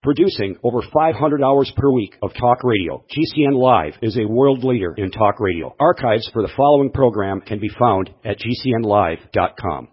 Producing over 500 hours per week of talk radio, GCN Live is a world leader in talk radio. Archives for the following program can be found at gcnlive.com.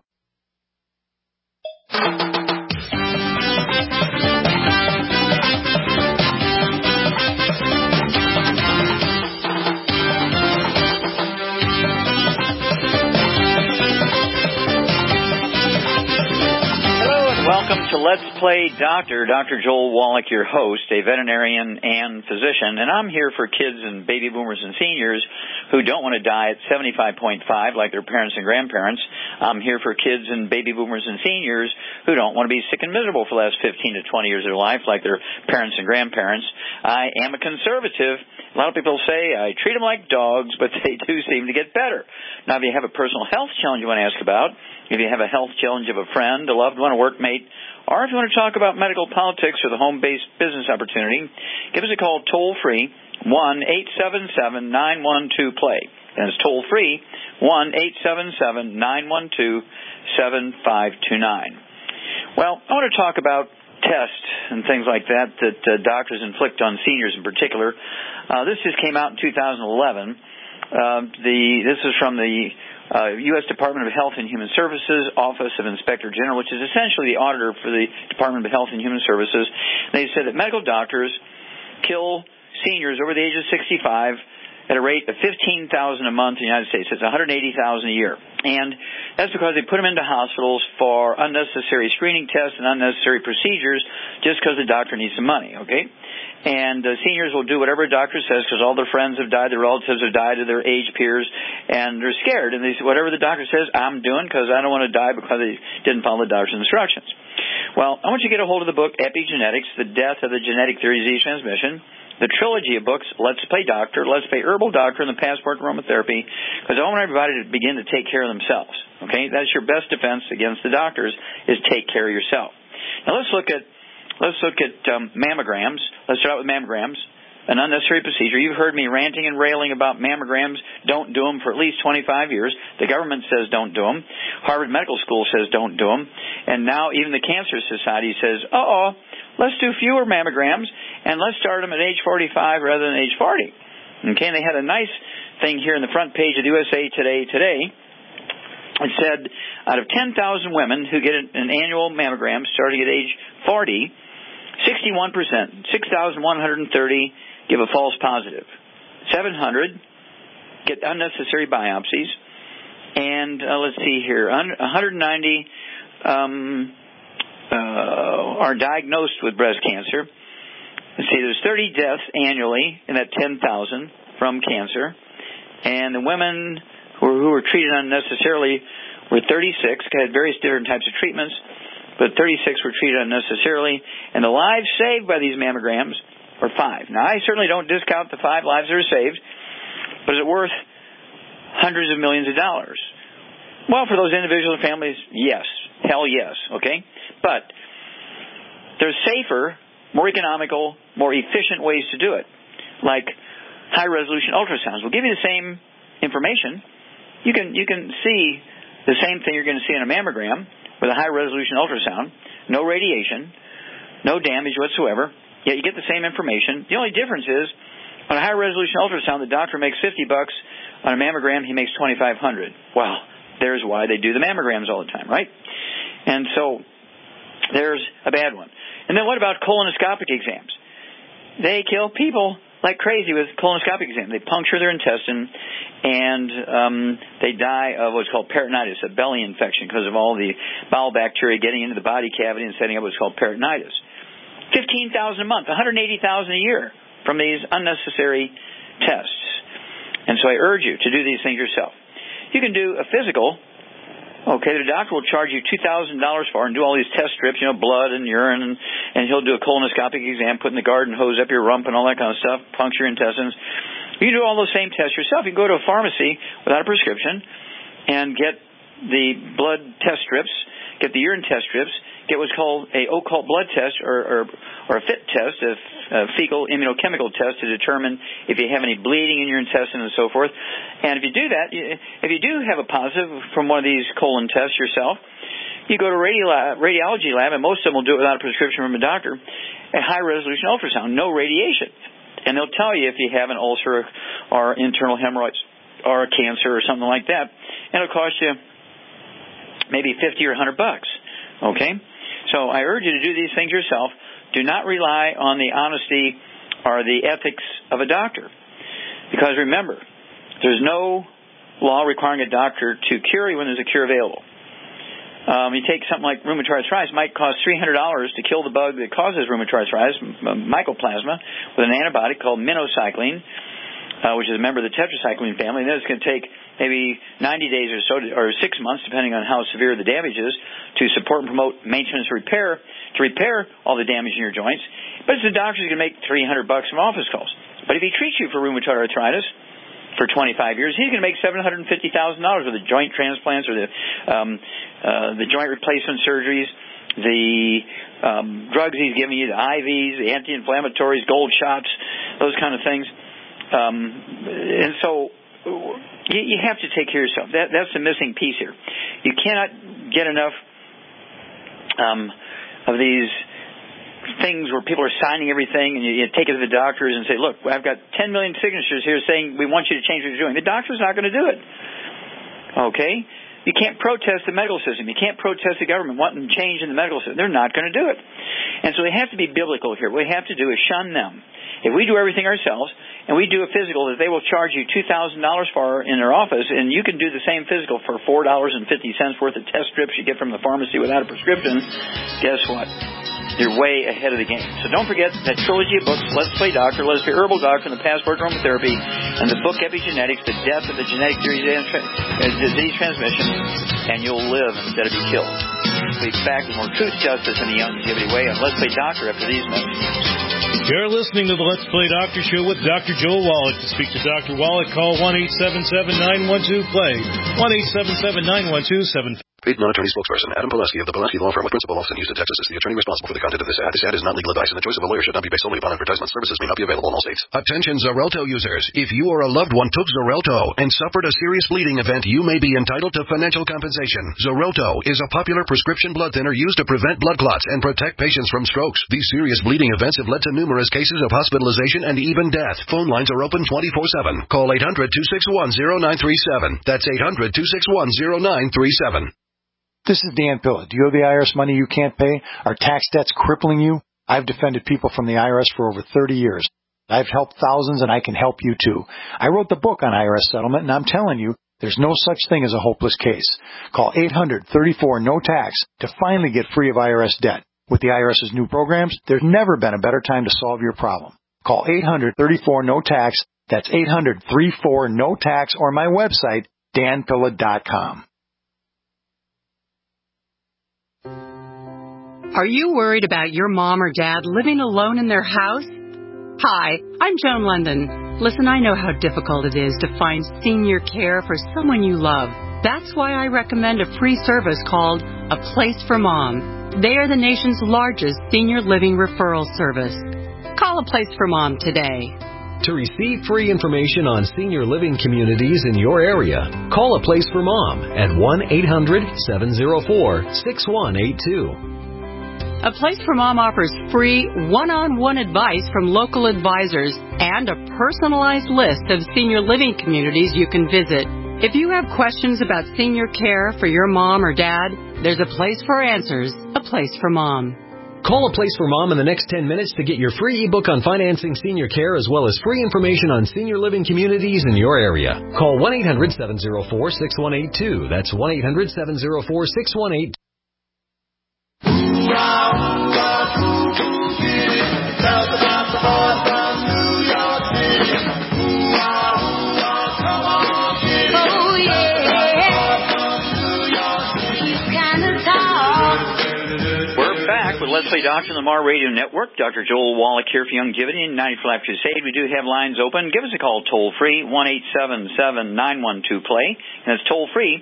Welcome to Let's Play Doctor. Dr. Joel Wallach, your host, a veterinarian and physician, and I'm here for kids and baby boomers and seniors who don't want to die at 75.5 like their parents and grandparents. I'm here for kids and baby boomers and seniors who don't want to be sick and miserable for the last 15 to 20 years of their life like their parents and grandparents. I am a conservative. A lot of people say I treat them like dogs, but they do seem to get better. Now, if you have a personal health challenge you want to ask about, if you have a health challenge of a friend, a loved one, a workmate, or if you want to talk about medical politics or the home-based business opportunity, give us a call toll-free, 1-877-912-PLAY. And it's toll-free, 1-877-912-7529. Well, I want to talk about tests and things like that doctors inflict on seniors in particular. This just came out in 2011. This is from the U.S. Department of Health and Human Services, Office of Inspector General, which is essentially the auditor for the Department of Health and Human Services. They said that medical doctors kill seniors over the age of 65 at a rate of $15,000 a month in the United States. It's $180,000 a year. And that's because they put them into hospitals for unnecessary screening tests and unnecessary procedures just because the doctor needs some money, okay? And seniors will do whatever a doctor says because all their friends have died, their relatives have died, or their age peers, and they're scared. And they say, whatever the doctor says, I'm doing because I don't want to die because they didn't follow the doctor's instructions. Well, I want you to get a hold of the book, Epigenetics, The Death of the Genetic Theory of Disease Transmission, the trilogy of books, Let's Play Doctor, Let's Play Herbal Doctor, and the Passport to Aromatherapy, because I want everybody to begin to take care of themselves. Okay? That's your best defense against the doctors, is take care of yourself. Now let's look at mammograms. Let's start out with mammograms, an unnecessary procedure. You've heard me ranting and railing about mammograms. Don't do them for at least 25 years. The government says don't do them. Harvard Medical School says don't do them. And now even the Cancer Society says, let's do fewer mammograms, and let's start them at age 45 rather than age 40. Okay, and they had a nice thing here in the front page of the USA Today. It said, out of 10,000 women who get an annual mammogram starting at age 40, 61%, 6,130, give a false positive. 700 get unnecessary biopsies. And let's see here, 190 are diagnosed with breast cancer. Let's see, there's 30 deaths annually in that 10,000 from cancer. And the women who were treated unnecessarily were 36, had various different types of treatments, but 36 were treated unnecessarily. And the lives saved by these mammograms are 5. Now, I certainly don't discount the 5 lives that are saved, but is it worth hundreds of millions of dollars? Well, for those individual families, yes. Hell yes, okay? But there's safer, more economical, more efficient ways to do it, like high-resolution ultrasounds. We'll give you the same information. You can see the same thing you're going to see in a mammogram with a high-resolution ultrasound, no radiation, no damage whatsoever, yet you get the same information. The only difference is, on a high-resolution ultrasound, the doctor makes $50. On a mammogram, he makes $2,500. Well, there's why they do the mammograms all the time, right? And so there's a bad one. And then what about colonoscopic exams? They kill people like crazy with colonoscopic exams. They puncture their intestine, and they die of what's called peritonitis, a belly infection, because of all the bowel bacteria getting into the body cavity and setting up what's called peritonitis. $15,000 a month, $180,000 a year from these unnecessary tests. And so I urge you to do these things yourself. You can do a physical. Okay, the doctor will charge you $2,000 for and do all these test strips, blood and urine, and he'll do a colonoscopic exam, putting the garden hose up your rump and all that kind of stuff, puncture your intestines. You can do all those same tests yourself. You can go to a pharmacy without a prescription and get the blood test strips, get the urine test strips, get what's called a occult blood test or a FIT test, a fecal immunochemical test, to determine if you have any bleeding in your intestine and so forth. And if you do that, if you do have a positive from one of these colon tests yourself, You go to radiology lab, and most of them will do it without a prescription from a doctor, a high-resolution ultrasound, no radiation. And they'll tell you if you have an ulcer or internal hemorrhoids or a cancer or something like that. And it'll cost you maybe $50 or $100. Okay? So I urge you to do these things yourself. Do not rely on the honesty or the ethics of a doctor. Because remember, there's no law requiring a doctor to cure you when there's a cure available. You take something like rheumatoid arthritis, it might cost $300 to kill the bug that causes rheumatoid arthritis, mycoplasma, with an antibiotic called minocycline, which is a member of the tetracycline family. And then it's going to take maybe 90 days or so, or 6 months, depending on how severe the damage is, to support and promote maintenance repair, to repair all the damage in your joints. But the doctor's going to make $300 from office calls. But if he treats you for rheumatoid arthritis for 25 years, he's going to make $750,000 with the joint transplants or the joint replacement surgeries, the drugs he's giving you, the IVs, the anti-inflammatories, gold shots, those kind of things. And so you have to take care of yourself. That's the missing piece here. You cannot get enough of these things where people are signing everything, and you take it to the doctors and say, look, I've got 10 million signatures here saying we want you to change what you're doing. The doctor's not going to do it. Okay? You can't protest the medical system. You can't protest the government wanting change in the medical system. They're not going to do it. And so we have to be biblical here. What we have to do is shun them. If we do everything ourselves, and we do a physical that they will charge you $2,000 for in their office, and you can do the same physical for $4.50 worth of test strips you get from the pharmacy without a prescription, guess what? You're way ahead of the game. So don't forget that trilogy of books, Let's Play Doctor, Let's Play Herbal Doctor, and the Passport to Aromatherapy, and the book Epigenetics, The Death of the Genetic Disease Transmission, and you'll live instead of be killed. We'll be back with more truth, justice, and the Youngevity Way on Let's Play Doctor after these messages. You're listening to the Let's Play Doctor Show with Dr. Joel Wallach. To speak to Dr. Wallach, call 1-877-912-PLAY, 1-877-912-75. Paid non-attorney spokesperson Adam Pileski of the Pileski Law Firm with principal office in Houston, Texas is the attorney responsible for the content of this ad. This ad is not legal advice, and the choice of a lawyer should not be based solely upon advertisement. Services may not be available in all states. Attention Xarelto users. If you or a loved one took Xarelto and suffered a serious bleeding event, you may be entitled to financial compensation. Xarelto is a popular prescription blood thinner used to prevent blood clots and protect patients from strokes. These serious bleeding events have led to numerous cases of hospitalization and even death. Phone lines are open 24/7. Call 800-261-0937. That's 800-261-0937. This is Dan Pilla. Do you have the IRS money you can't pay? Are tax debts crippling you? I've defended people from the IRS for over 30 years. I've helped thousands, and I can help you too. I wrote the book on IRS settlement, and I'm telling you, there's no such thing as a hopeless case. Call 800-34-NO-TAX to finally get free of IRS debt. With the IRS's new programs, there's never been a better time to solve your problem. Call 800-34-NO-TAX. That's 800-34-NO-TAX, or my website, danpilla.com. Are you worried about your mom or dad living alone in their house? Hi, I'm Joan London. Listen, I know how difficult it is to find senior care for someone you love. That's why I recommend a free service called A Place for Mom. They are the nation's largest senior living referral service. Call A Place for Mom today. To receive free information on senior living communities in your area, call A Place for Mom at 1-800-704-6182. A Place for Mom offers free one-on-one advice from local advisors and a personalized list of senior living communities you can visit. If you have questions about senior care for your mom or dad, there's a place for answers, A Place for Mom. Call A Place for Mom in the next 10 minutes to get your free ebook on financing senior care as well as free information on senior living communities in your area. Call 1-800-704-6182. That's 1-800-704-6182. Let's Play Doctor on the Mar Radio Network. Dr. Joel Wallach here for Youngevity and 90 for Life Crusade. We do have lines open. Give us a call toll-free, 1-877-912-PLAY. And that's toll-free,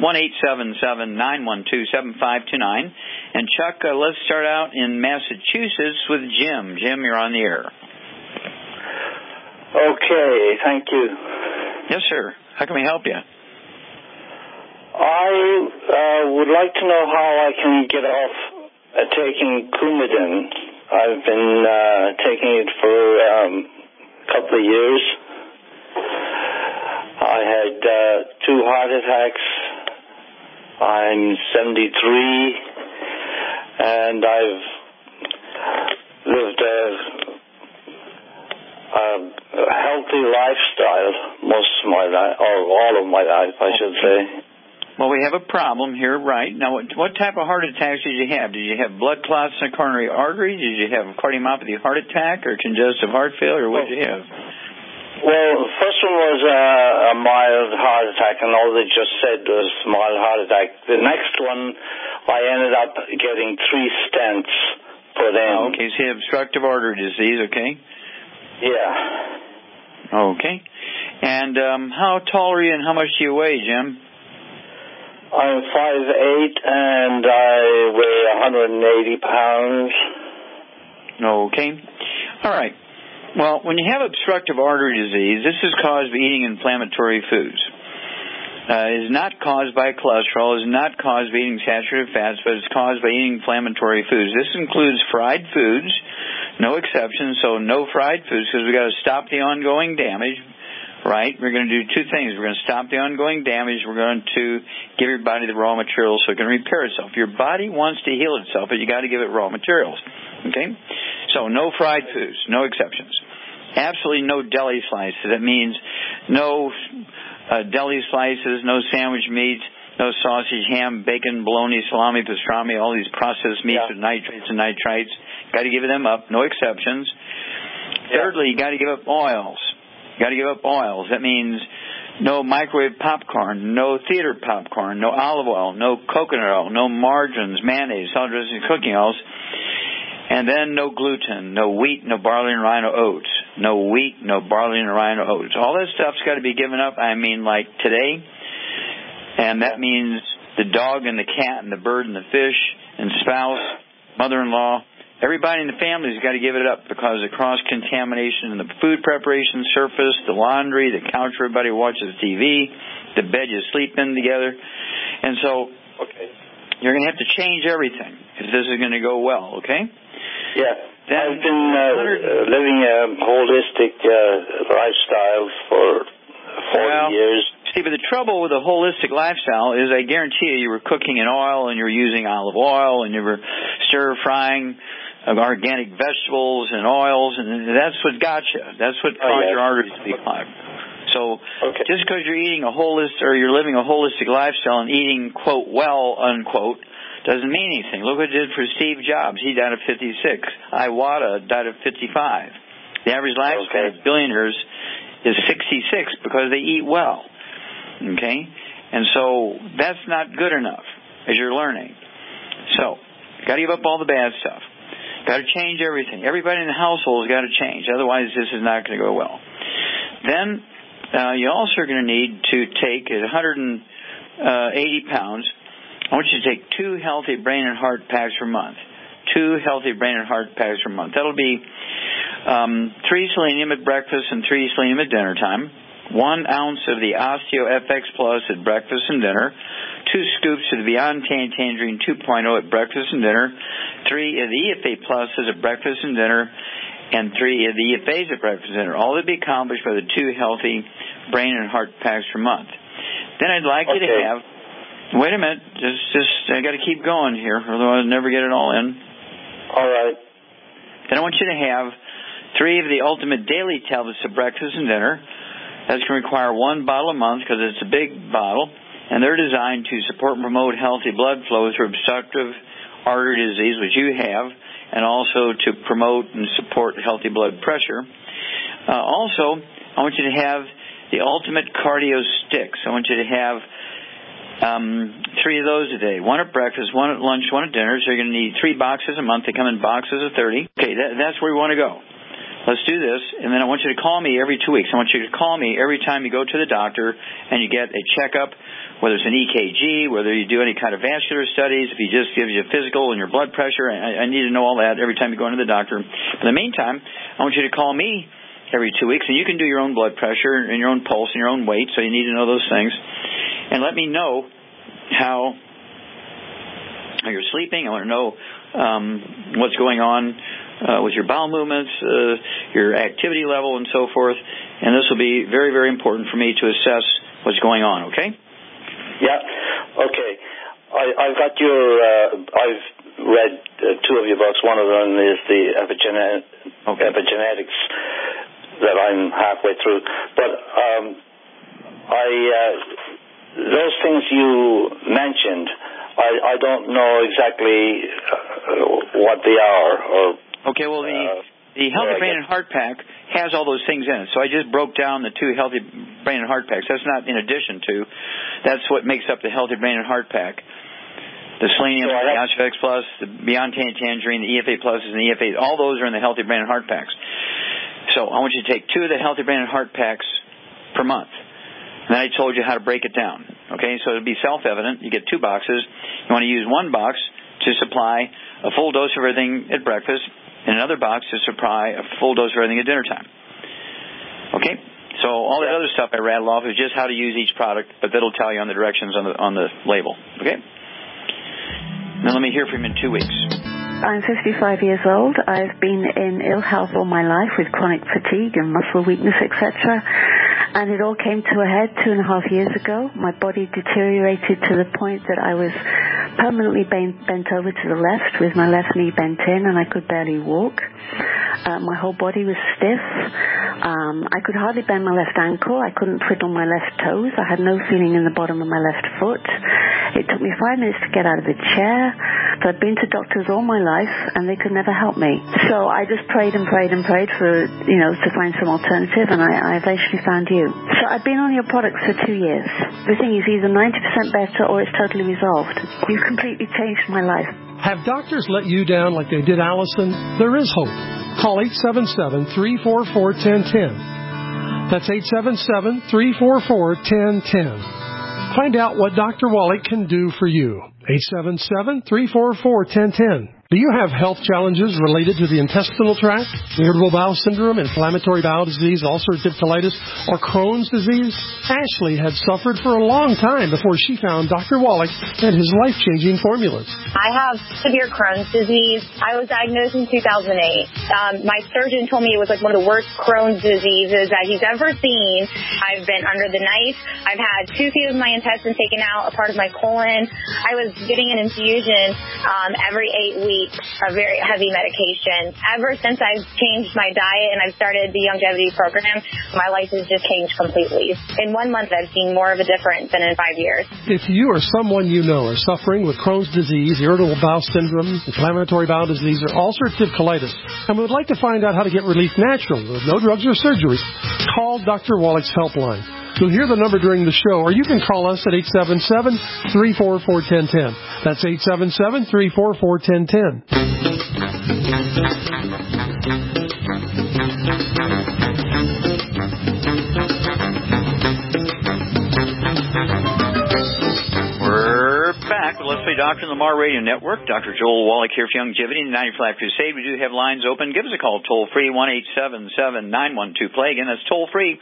1-877-912-7529. And Chuck, let's start out in Massachusetts with Jim. Jim, you're on the air. Okay, thank you. Yes, sir. How can we help you? I would like to know how I can get off taking Coumadin. I've been taking it for a couple of years. I had 2 heart attacks. I'm 73, and I've lived a healthy lifestyle most of my life, or all of my life, I should say. Well, we have a problem here, right? Now, what type of heart attacks did you have? Did you have blood clots in the coronary artery? Did you have cardiomyopathy heart attack or congestive heart failure? What did you have? Well, the first one was a mild heart attack, and all they just said was mild heart attack. The next one, I ended up getting 3 stents put in. Oh, okay, so you have obstructive artery disease, okay? Yeah. Okay. And how tall are you and how much do you weigh, Jim? I'm 5'8", and I weigh 180 pounds. Okay. All right. Well, when you have obstructive artery disease, this is caused by eating inflammatory foods. It is not caused by cholesterol. It is not caused by eating saturated fats, but it's caused by eating inflammatory foods. This includes fried foods, no exceptions, so no fried foods because we've got to stop the ongoing damage. Right? We're going to do 2 things. We're going to stop the ongoing damage. We're going to give your body the raw materials so it can repair itself. Your body wants to heal itself, but you got to give it raw materials. Okay? So no fried foods, no exceptions. Absolutely no deli slices. That means no deli slices, no sandwich meats, no sausage, ham, bacon, bologna, salami, pastrami, all these processed meats with nitrates and nitrites. Got to give them up. No exceptions. Thirdly, you got to give up oils. Got to give up oils. That means no microwave popcorn, no theater popcorn, no olive oil, no coconut oil, no margarines, mayonnaise, salad dressing, cooking oils, and then no gluten, no wheat, no barley and rye, no oats, no wheat, no barley and rye, no oats. All that stuff's got to be given up. I mean, like today, and that means the dog and the cat and the bird and the fish and spouse, mother-in-law. Everybody in the family has got to give it up because of cross-contamination in the food preparation surface, the laundry, the couch where everybody watches TV, the bed you sleep in together. And so you're going to have to change everything if this is going to go well, okay? Yeah. I've been living a holistic lifestyle for 40 years. See, but the trouble with a holistic lifestyle is I guarantee you were cooking in oil and you were using olive oil and you were stir-frying organic vegetables and oils, and that's what got you. That's what caused your arteries to be clogged. So just because you're eating a holistic or you're living a holistic lifestyle and eating, quote, well, unquote, doesn't mean anything. Look what it did for Steve Jobs. He died at 56. Iwata died at 55. The average lifespan of billionaires is 66 because they eat well. Okay? And so that's not good enough, as you're learning. So, got to give up all the bad stuff. Got to change everything. Everybody in the household has got to change. Otherwise, this is not going to go well. Then, you also are going to need to take, at 180 pounds, I want you to take 2 healthy brain and heart packs per month. 2 healthy brain and heart packs per month. That'll be 3 selenium at breakfast and 3 selenium at dinner time. 1 ounce of the Osteo FX Plus at breakfast and dinner. 2 scoops of the Beyond Tangerine 2.0 at breakfast and dinner. 3 of the EFA Pluses at breakfast and dinner. And 3 of the EFAs at breakfast and dinner. All to be accomplished by the 2 healthy brain and heart packs per month. Then I'd like you to have... Wait a minute. I got to keep going here, otherwise I'll never get it all in. All right. Then I want you to have 3 of the Ultimate Daily tablets at breakfast and dinner. That's going to require 1 bottle a month because it's a big bottle, and they're designed to support and promote healthy blood flow through obstructive artery disease, which you have, and also to promote and support healthy blood pressure. Also, I want you to have the Ultimate Cardio Sticks. I want you to have 3 of those a day. 1 at breakfast, 1 at lunch, 1 at dinner. So you're going to need 3 boxes a month. They come in boxes of 30. Okay, that's where we want to go. Let's do this, and then I want you to call me every 2 weeks. I want you to call me every time you go to the doctor and you get a checkup, whether it's an EKG, whether you do any kind of vascular studies, if he just gives you a physical and your blood pressure. I need to know all that every time you go into the doctor. In the meantime, I want you to call me every 2 weeks, and you can do your own blood pressure and your own pulse and your own weight, so you need to know those things. And let me know how you're sleeping. I want to know what's going on with your bowel movements, your activity level, and so forth. And this will be very, very important for me to assess what's going on, okay? Yeah. Okay. I've got I've read two of your books. One of them is the epigenetics that I'm halfway through. But those things you mentioned, I don't know exactly what they are. Okay, well, the Healthy Brain and Heart Pack has all those things in it. So I just broke down the two Healthy Brain and Heart Packs. That's not in addition to. That's what makes up the Healthy Brain and Heart Pack. The selenium, the Osfex Plus, the Beyond Tangerine, the EFA Pluses, and the EFA, all those are in the Healthy Brain and Heart Packs. So I want you to take two of the Healthy Brain and Heart Packs per month. And then I told you how to break it down. Okay, so it'll be self-evident. You get 2 boxes. You want to use one box to supply a full dose of everything at breakfast, and another box to supply a full dose of everything at dinner time. Okay? So all that other stuff I rattled off is just how to use each product, but that'll tell you on the directions on the label. Okay? Now let me hear from you in 2 weeks. I'm 55 years old. I've been in ill health all my life with chronic fatigue and muscle weakness, etc. And it all came to a head 2.5 years ago. My body deteriorated to the point that I was permanently bent over to the left with my left knee bent in, and I could barely walk. My whole body was stiff. I could hardly bend my left ankle. I couldn't twiddle my left toes. I had no feeling in the bottom of my left foot. It took me 5 minutes to get out of the chair. So I've been to doctors all my life, and they could never help me. So I just prayed and prayed and prayed for, to find some alternative, and I eventually found you. So I've been on your products for 2 years. Everything is either 90% better or it's totally resolved. You've completely changed my life. Have doctors let you down like they did Allison? There is hope. Call 877-344-1010. That's 877-344-1010. Find out what Dr. Wallach can do for you. 877-344-1010. Do you have health challenges related to the intestinal tract, irritable bowel syndrome, inflammatory bowel disease, ulcerative colitis, or Crohn's disease? Ashley had suffered for a long time before she found Dr. Wallach and his life-changing formulas. I have severe Crohn's disease. I was diagnosed in 2008. My surgeon told me it was like one of the worst Crohn's diseases that he's ever seen. I've been under the knife. I've had 2 feet of my intestine taken out, a part of my colon. I was getting an infusion every 8 weeks. A very heavy medication. Ever since I've changed my diet and I've started the longevity program, my life has just changed completely. In 1 month, I've seen more of a difference than in 5 years. If you or someone you know are suffering with Crohn's disease, irritable bowel syndrome, inflammatory bowel disease, or ulcerative colitis, and would like to find out how to get relief naturally with no drugs or surgeries, call Dr. Wallach's helpline. You'll hear the number during the show, or you can call us at 877-344-1010. That's 877-344-1010. We're back with Let's Play Doctor on the Mar Radio Network. Dr. Joel Wallach here for Longevity and the 90 Flat Crusade. We do have lines open. Give us a call toll-free, 1-877-912-PLAY. Again, that's toll-free,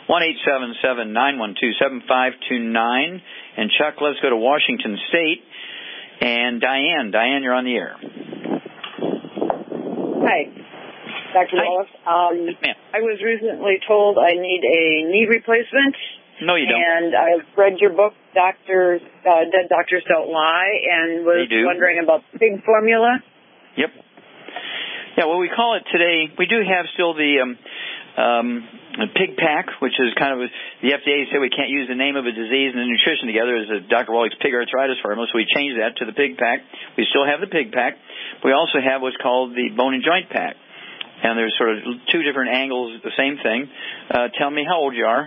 1-877-912-7529. And Chuck, let's go to Washington State. And Diane. Diane, you're on the air. Hi, Dr. Wallach. I was recently told I need a knee replacement. No, you don't. And I've read your book, Dead Doctors Don't Lie, and was wondering about the PIG formula. Yep. Yeah, well, we call it today, we do have still the PIG pack, which is kind of, the FDA said we can't use the name of a disease and the nutrition together as a Dr. Wallach's pig arthritis formula, so we changed that to the PIG pack. We still have the PIG pack. We also have what's called the bone and joint pack. And there's sort of 2 different angles of the same thing. Tell me how old you are.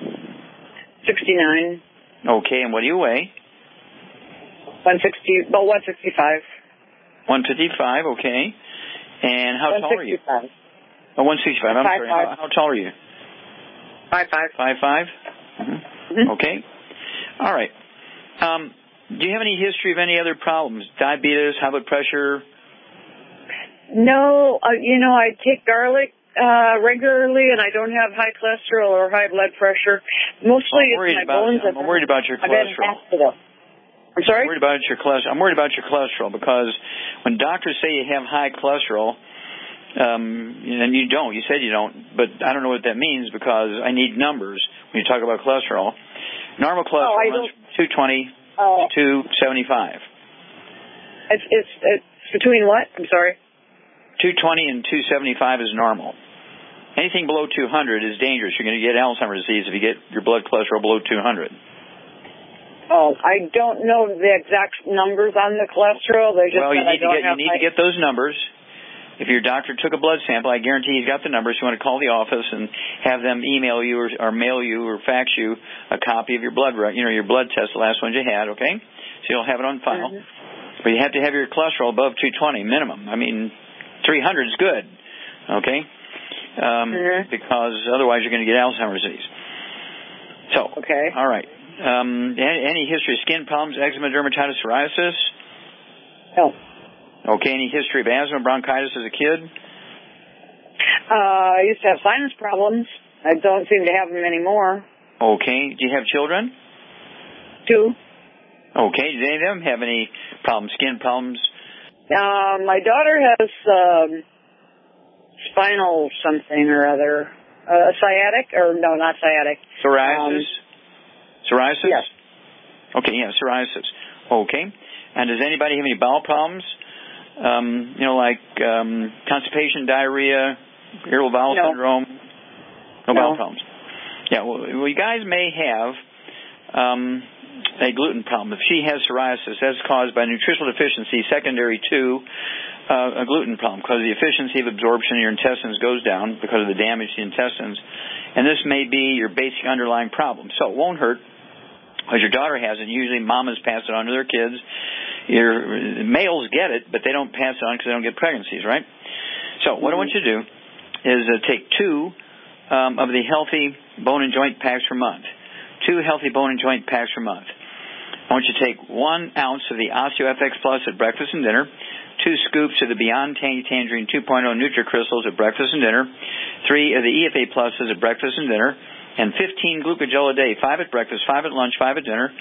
69. Okay, and what do you weigh? 165. 155, okay. And how tall are you? 165. Oh, 165. I'm sorry. How tall are you? 5'5". 5'5"? Mm-hmm. Okay. All right. Do you have any history of any other problems? Diabetes, high blood pressure? No. I take garlic regularly, and I don't have high cholesterol or high blood pressure. Mostly it's my bones. I'm worried about your cholesterol. I'm sorry? I'm worried about your cholesterol because when doctors say you have high cholesterol, and you don't. You said you don't, but I don't know what that means because I need numbers when you talk about cholesterol. Normal cholesterol is 220 to 275. It's between what? I'm sorry? 220 and 275 is normal. Anything below 200 is dangerous. You're going to get Alzheimer's disease if you get your blood cholesterol below 200. Oh, I don't know the exact numbers on the cholesterol. They're just you need to get those numbers. If your doctor took a blood sample, I guarantee he's got the numbers. You want to call the office and have them email you or mail you or fax you a copy of your blood, your blood test, the last ones you had, okay? So you'll have it on file. Mm-hmm. But you have to have your cholesterol above 220 minimum. I mean, 300 is good, okay? Because otherwise you're going to get Alzheimer's disease. So, all right. Any history of skin problems, eczema, dermatitis, psoriasis? No. Okay, any history of asthma, bronchitis as a kid? I used to have sinus problems. I don't seem to have them anymore. Okay. Do you have children? 2. Okay. Do any of them have any problems, skin problems? My daughter has spinal something or other. Sciatic? Or no, not sciatic. Psoriasis? Psoriasis? Yes. Okay, yeah, psoriasis. Okay. And does anybody have any bowel problems? Like constipation, diarrhea, irritable bowel syndrome? No bowel problems. Yeah, well, you guys may have a gluten problem. If she has psoriasis, that's caused by nutritional deficiency secondary to a gluten problem because the efficiency of absorption in your intestines goes down because of the damage to the intestines. And this may be your basic underlying problem. So it won't hurt because your daughter has it. Usually mamas pass it on to their kids. Your males get it, but they don't pass it on because they don't get pregnancies, right? So what I want you to do is take 2 of the healthy bone and joint packs per month. 2 healthy bone and joint packs per month. I want you to take 1 ounce of the OsteoFX Plus at breakfast and dinner, 2 scoops of the Beyond Tangy Tangerine 2.0 NutriCrystals at breakfast and dinner, 3 of the EFA Pluses at breakfast and dinner, and 15 glucogel a day, 5 at breakfast, 5 at lunch, 5 at dinner.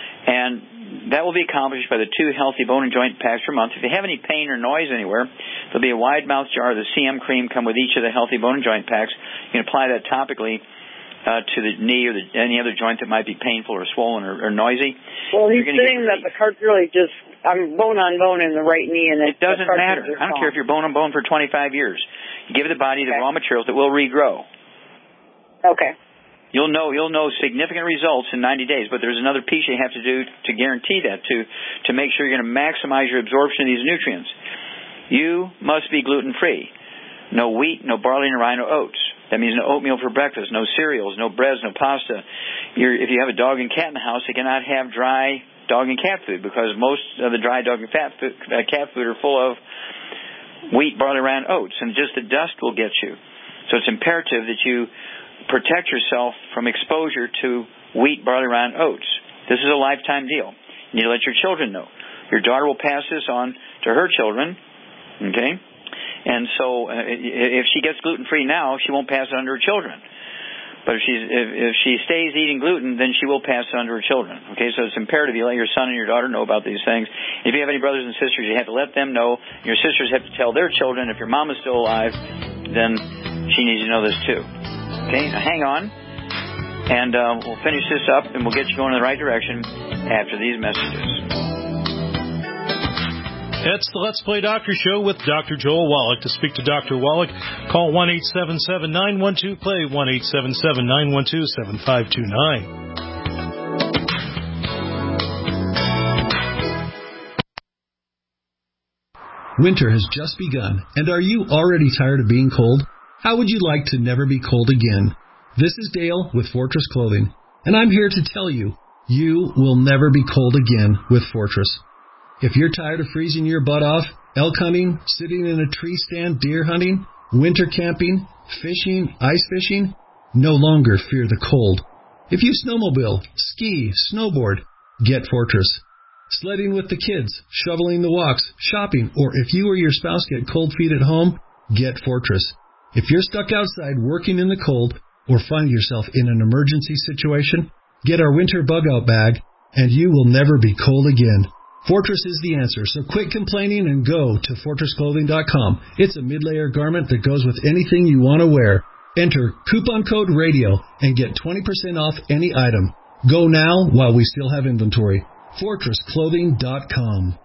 And that will be accomplished by the 2 healthy bone and joint packs per month. If you have any pain or noise anywhere, there'll be a wide-mouth jar of the CM cream come with each of the healthy bone and joint packs. You can apply that topically to the knee or any other joint that might be painful or swollen or noisy. Well, he's saying that the cart's really just, I'm bone on bone in the right knee. And it doesn't matter. I don't care if you're bone on bone for 25 years. Give the body the raw materials that will regrow. Okay. You'll know significant results in 90 days, but there's another piece you have to do to guarantee that, to make sure you're going to maximize your absorption of these nutrients. You must be gluten-free. No wheat, no barley, no rye, no oats. That means no oatmeal for breakfast, no cereals, no breads, no pasta. If you have a dog and cat in the house, you cannot have dry dog and cat food because most of the dry dog and cat food are full of wheat, barley, rye, and oats, and just the dust will get you. So it's imperative that you protect yourself from exposure to wheat, barley, rye, and oats. This is a lifetime deal. You need to let your children know. Your daughter will pass this on to her children, okay? And so if she gets gluten-free now, she won't pass it on to her children. But if she stays eating gluten, then she will pass it on to her children, okay? So it's imperative you let your son and your daughter know about these things. If you have any brothers and sisters, you have to let them know. Your sisters have to tell their children. If your mom is still alive, then she needs to know this too. Okay, now hang on, and we'll finish this up, and we'll get you going in the right direction after these messages. It's the Let's Play Doctor Show with Dr. Joel Wallach. To speak to Dr. Wallach, call 1-877-912-PLAY, 1-877-912-7529. Winter has just begun, and are you already tired of being cold? How would you like to never be cold again? This is Dale with Fortress Clothing, and I'm here to tell you, you will never be cold again with Fortress. If you're tired of freezing your butt off, elk hunting, sitting in a tree stand, deer hunting, winter camping, fishing, ice fishing, no longer fear the cold. If you snowmobile, ski, snowboard, get Fortress. Sledding with the kids, shoveling the walks, shopping, or if you or your spouse get cold feet at home, get Fortress. If you're stuck outside working in the cold or find yourself in an emergency situation, get our winter bug-out bag and you will never be cold again. Fortress is the answer, so quit complaining and go to FortressClothing.com. It's a mid-layer garment that goes with anything you want to wear. Enter coupon code RADIO and get 20% off any item. Go now while we still have inventory. FortressClothing.com.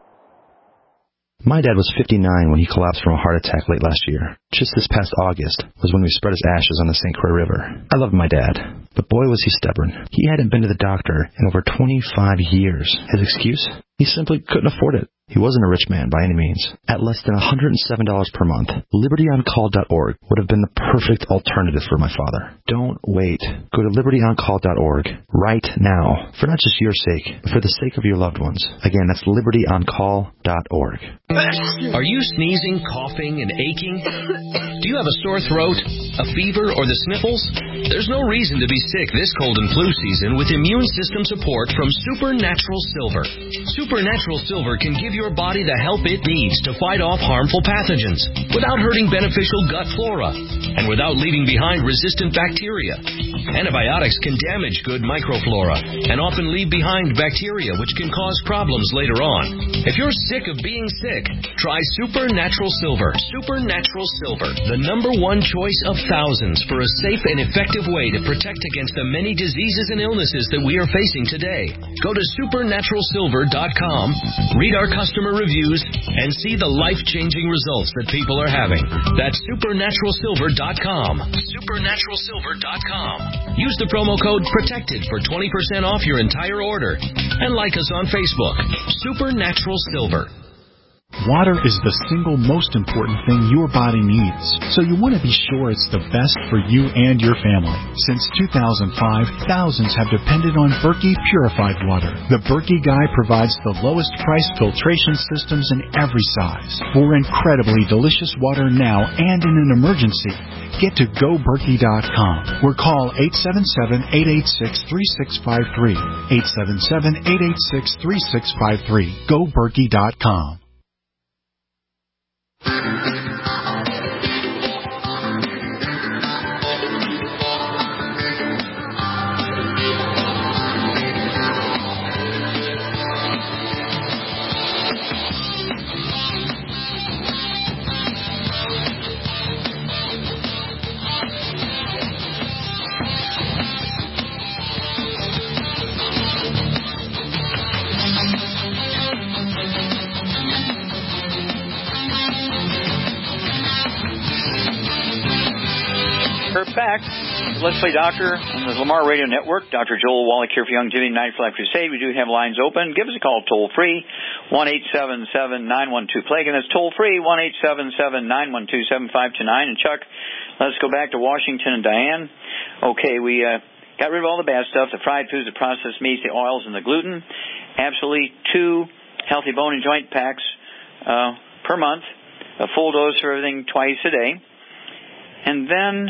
My dad was 59 when he collapsed from a heart attack late last year. Just this past August was when we spread his ashes on the St. Croix River. I loved my dad, but boy was he stubborn. He hadn't been to the doctor in over 25 years. His excuse? He simply couldn't afford it. He wasn't a rich man by any means. At less than $107 per month, LibertyOnCall.org would have been the perfect alternative for my father. Don't wait. Go to LibertyOnCall.org right now, for not just your sake, but for the sake of your loved ones. Again, that's LibertyOnCall.org. Are you sneezing, coughing, and aching? Do you have a sore throat, a fever, or the sniffles? There's no reason to be sick this cold and flu season with immune system support from Supernatural Silver. Supernatural Silver can give your body the help it needs to fight off harmful pathogens without hurting beneficial gut flora and without leaving behind resistant bacteria. Antibiotics can damage good microflora and often leave behind bacteria which can cause problems later on. If you're sick of being sick, try Supernatural Silver. Supernatural Silver, the #1 choice of thousands for a safe and effective way to protect against the many diseases and illnesses that we are facing today. Go to supernaturalsilver.com, read our customer reviews, and see the life-changing results that people are having. That's supernaturalsilver.com. Supernaturalsilver.com. Use the promo code PROTECTED for 20% off your entire order. And like us on Facebook. Supernatural Silver. Water is the single most important thing your body needs, so you want to be sure it's the best for you and your family. Since 2005, thousands have depended on Berkey purified water. The Berkey Guy provides the lowest price filtration systems in every size. For incredibly delicious water now and in an emergency, get to GoBerkey.com or call 877-886-3653. 877-886-3653. GoBerkey.com. We're back. Let's Play Doctor on the Lamar Radio Network. Dr. Joel Wallach here for Youngevity Night for Life Crusade. We do have lines open. Give us a call toll-free, 1-877-912-PLAGUE. And that's toll-free, 1-877-912-7529. And Chuck, let's go back to Washington and Diane. Okay, we got rid of all the bad stuff, the fried foods, the processed meats, the oils, and the gluten. Absolutely 2 healthy bone and joint packs per month, a full dose for everything twice a day. And then,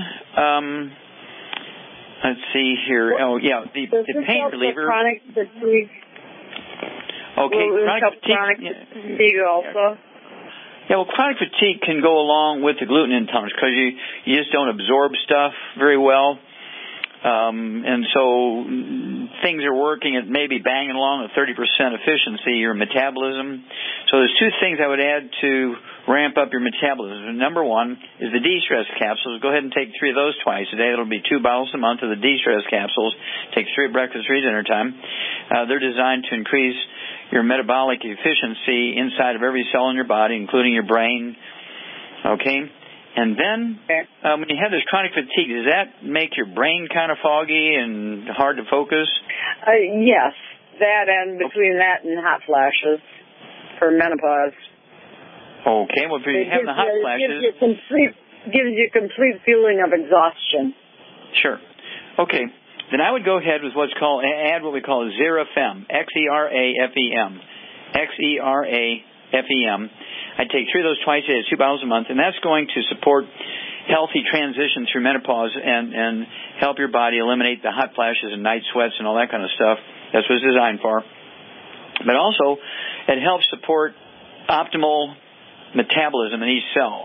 let's see here. Oh, yeah, the pain reliever. Chronic fatigue. Okay, chronic fatigue also. Yeah, well, chronic fatigue can go along with the gluten intolerance because you just don't absorb stuff very well. And so things are working at maybe banging along at 30% efficiency, your metabolism. So there's 2 things I would add to ramp up your metabolism. Number 1 is the de-stress capsules. Go ahead and take 3 of those twice a day. It'll be 2 bottles a month of the de-stress capsules. Take 3 at breakfast, 3 at dinner time. They're designed to increase your metabolic efficiency inside of every cell in your body, including your brain. Okay? And then, when you have this chronic fatigue, does that make your brain kind of foggy and hard to focus? Yes, that and between that and hot flashes for menopause. Okay, well, if you're having the hot flashes... gives you a complete feeling of exhaustion. Sure. Okay, then I would go ahead with add what we call Xerafem, X-E-R-A-F-E-M. X-E-R-A-F-E-M. I take 3 of those twice a day, 2 bottles a month, and that's going to support healthy transition through menopause and help your body eliminate the hot flashes and night sweats and all that kind of stuff. That's what it's designed for. But also, it helps support optimal metabolism in each cell.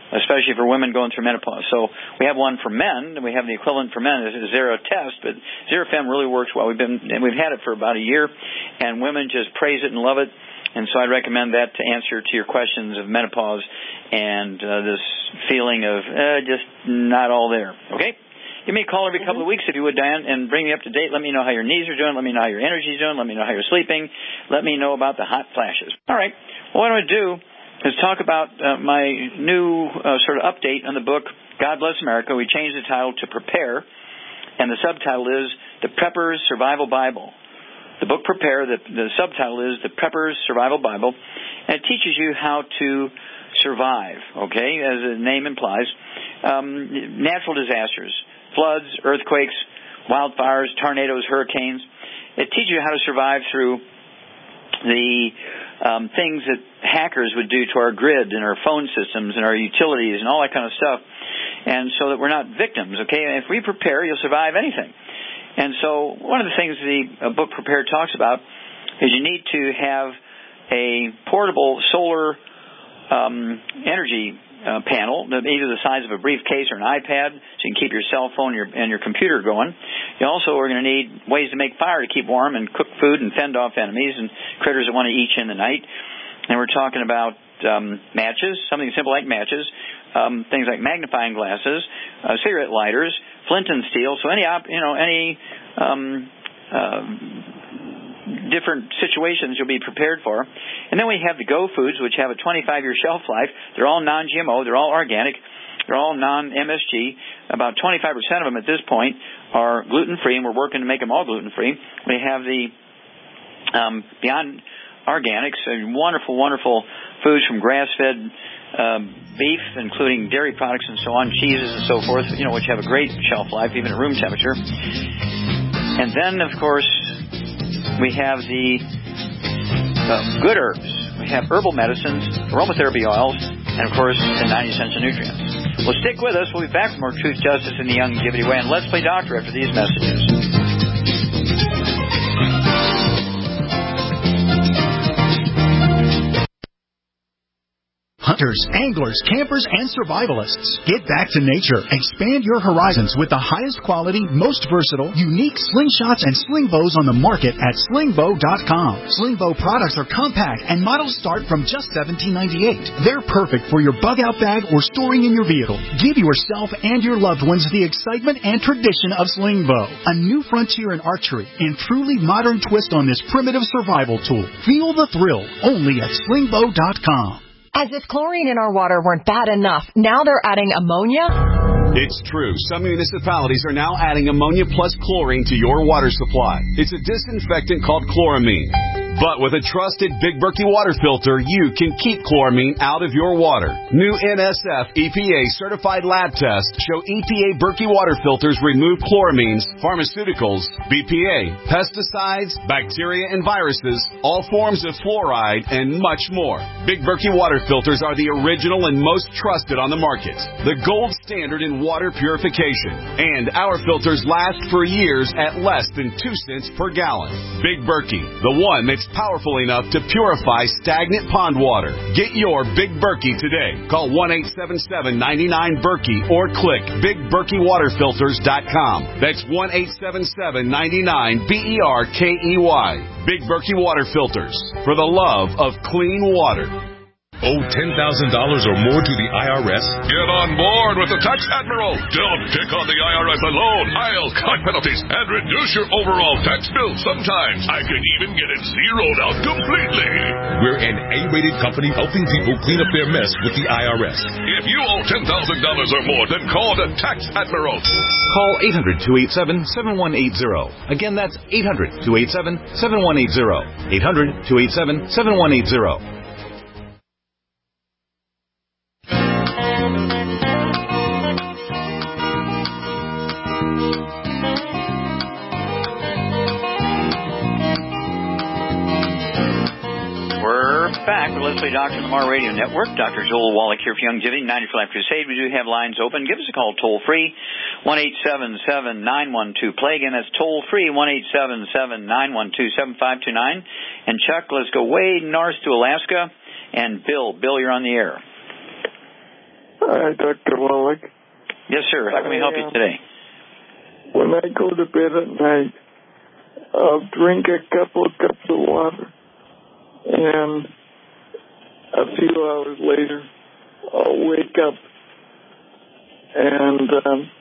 especially for women going through menopause. So we have one for men, and we have the equivalent for men, is Zero Test, but Zerofem really works well. We've had it for about a year, and women just praise it and love it. And so I'd recommend that to answer to your questions of menopause and this feeling of just not all there. Okay? Give me a call every couple of weeks if you would, Diane, and bring me up to date. Let me know how your knees are doing. Let me know how your energy is doing. Let me know how you're sleeping. Let me know about the hot flashes. All right. Well, what I'm going to do is talk about my new sort of update on the book, God Bless America. We changed the title to Prepare, and the subtitle is The Prepper's Survival Bible. The book Prepare, the subtitle is The Prepper's Survival Bible, and it teaches you how to survive, okay, as the name implies. Natural disasters, floods, earthquakes, wildfires, tornadoes, hurricanes. It teaches you how to survive through the things that hackers would do to our grid and our phone systems and our utilities and all that kind of stuff, and so that we're not victims, okay? And if we prepare, you'll survive anything. And so one of the things the book Prepare talks about is you need to have a portable solar energy panel, either the size of a briefcase or an iPad, so you can keep your cell phone and your computer going. You also are going to need ways to make fire to keep warm and cook food and fend off enemies and critters that want to eat you in the night. And we're talking about matches, something simple like matches, things like magnifying glasses, cigarette lighters, flint and steel. So any different situations you'll be prepared for. And then we have the Go Foods, which have a 25-year shelf life. They're all non-GMO. They're all organic. They're all non-MSG. About 25% of them at this point are gluten-free, and we're working to make them all gluten-free. We have the Beyond Organics, wonderful, wonderful foods from grass-fed beef, including dairy products and so on, cheeses and so forth, which have a great shelf life, even at room temperature. And then, of course, we have the good herbs. We have herbal medicines, aromatherapy oils, and, of course, the 90 essential nutrients. Well, stick with us. We'll be back with more Truth, Justice, and the Longevity Way. And Let's Play Doctor after these messages. Hunters, anglers, campers, and survivalists. Get back to nature. Expand your horizons with the highest quality, most versatile, unique slingshots and sling bows on the market at slingbow.com. Slingbow products are compact and models start from just $17.98. They're perfect for your bug-out bag or storing in your vehicle. Give yourself and your loved ones the excitement and tradition of Slingbow, a new frontier in archery and truly modern twist on this primitive survival tool. Feel the thrill only at slingbow.com. As if chlorine in our water weren't bad enough, now they're adding ammonia? It's true. Some municipalities are now adding ammonia plus chlorine to your water supply. It's a disinfectant called chloramine. But with a trusted Big Berkey water filter, you can keep chloramine out of your water. New NSF EPA certified lab tests show EPA Berkey water filters remove chloramines, pharmaceuticals, BPA, pesticides, bacteria and viruses, all forms of fluoride, and much more. Big Berkey water filters are the original and most trusted on the market. The gold standard in water purification. And our filters last for years at less than 2 cents per gallon. Big Berkey, the one that's powerful enough to purify stagnant pond water. Get your Big Berkey today. Call 1-877-99-BERKEY or click BigBerkeyWaterFilters.com. That's 1-877-99-BERKEY. Big Berkey Water Filters, for the love of clean water. Owe $10,000 or more to the IRS? Get on board with the Tax Admiral. Don't pick on the IRS alone. I'll cut penalties and reduce your overall tax bill. Sometimes I can even get it zeroed out completely. We're an A-rated company helping people clean up their mess with the IRS. If you owe $10,000 or more, then call the Tax Admiral. Call 800-287-7180. Again, that's 800-287-7180. 800-287-7180. Back with Let's Play Doctor on the Mar Radio Network. Dr. Joel Wallach here for Longevity 90 for Life Crusade. We do have lines open. Give us a call toll free, 1-877-912-PLAY. Again, that's toll free, 1-877-912-7529. And Chuck, let's go way north to Alaska. And Bill, you're on the air. Hi, Dr. Wallach. Yes, sir. How can we help you today? When I go to bed at night, I'll drink a couple of cups of water, and a few hours later, I'll wake up, and